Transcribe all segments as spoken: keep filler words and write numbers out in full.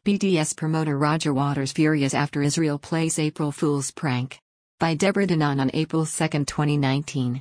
B D S promoter Roger Waters furious after Israel plays April Fool's prank. By Deborah Danon on April second, twenty nineteen.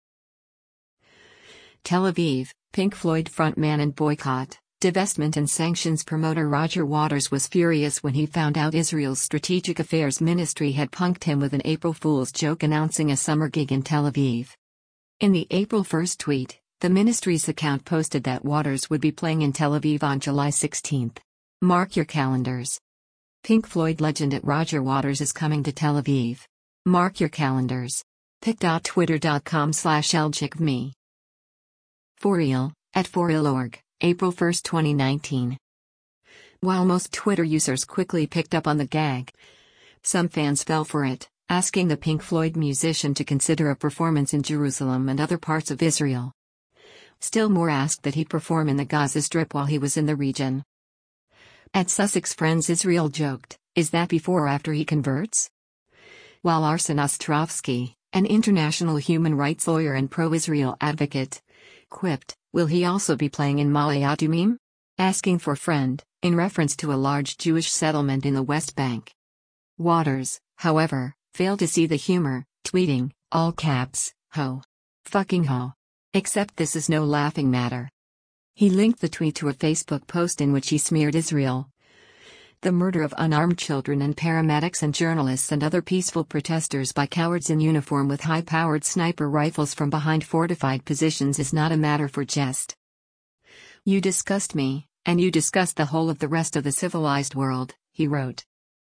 Tel Aviv, Pink Floyd frontman and boycott, divestment and sanctions promoter Roger Waters was furious when he found out Israel's Strategic Affairs Ministry had punked him with an April Fool's joke announcing a summer gig in Tel Aviv. In the April first tweet, the ministry's account posted that Waters would be playing in Tel Aviv on July sixteenth. Mark your calendars. Pink Floyd legend at Roger Waters is coming to Tel Aviv. Mark your calendars. pic dot twitter dot com slash eljikvme. For real, at for real dot org, April first, twenty nineteen. While most Twitter users quickly picked up on the gag, some fans fell for it, asking the Pink Floyd musician to consider a performance in Jerusalem and other parts of Israel. Still more asked that he perform in the Gaza Strip while he was in the region. At Sussex Friends Israel joked, is that before or after he converts? While Arsen Ostrovsky, an international human rights lawyer and pro-Israel advocate, quipped, will he also be playing in Ma'ale Adumim? Asking for friend, in reference to a large Jewish settlement in the West Bank. Waters, however, failed to see the humor, tweeting, all caps, ho. Fucking ho. Except this is no laughing matter. He linked the tweet to a Facebook post in which he smeared Israel. The murder of unarmed children and paramedics and journalists and other peaceful protesters by cowards in uniform with high-powered sniper rifles from behind fortified positions is not a matter for jest. You disgust me, and you disgust the whole of the rest of the civilized world, he wrote.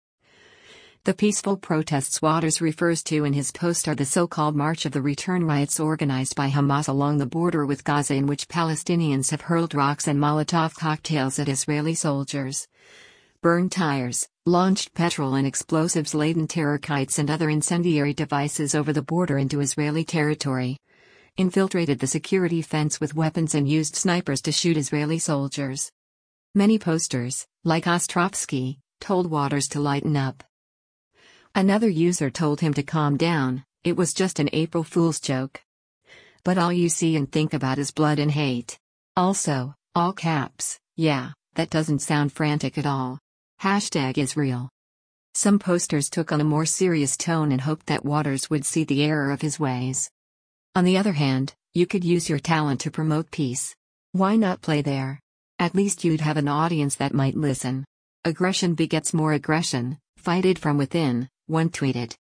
The peaceful protests Waters refers to in his post are the so-called March of the Return riots organized by Hamas along the border with Gaza, in which Palestinians have hurled rocks and Molotov cocktails at Israeli soldiers, burned tires, launched petrol and explosives-laden terror kites and other incendiary devices over the border into Israeli territory, infiltrated the security fence with weapons and used snipers to shoot Israeli soldiers. Many posters, like Ostrovsky, told Waters to lighten up. Another user told him to calm down, it was just an April Fool's joke. But all you see and think about is blood and hate. Also, all caps, yeah, that doesn't sound frantic at all. Hashtag Israel. Some posters took on a more serious tone and hoped that Waters would see the error of his ways. On the other hand, you could use your talent to promote peace. Why not play there? At least you'd have an audience that might listen. Aggression begets more aggression, fight it from within, one tweeted.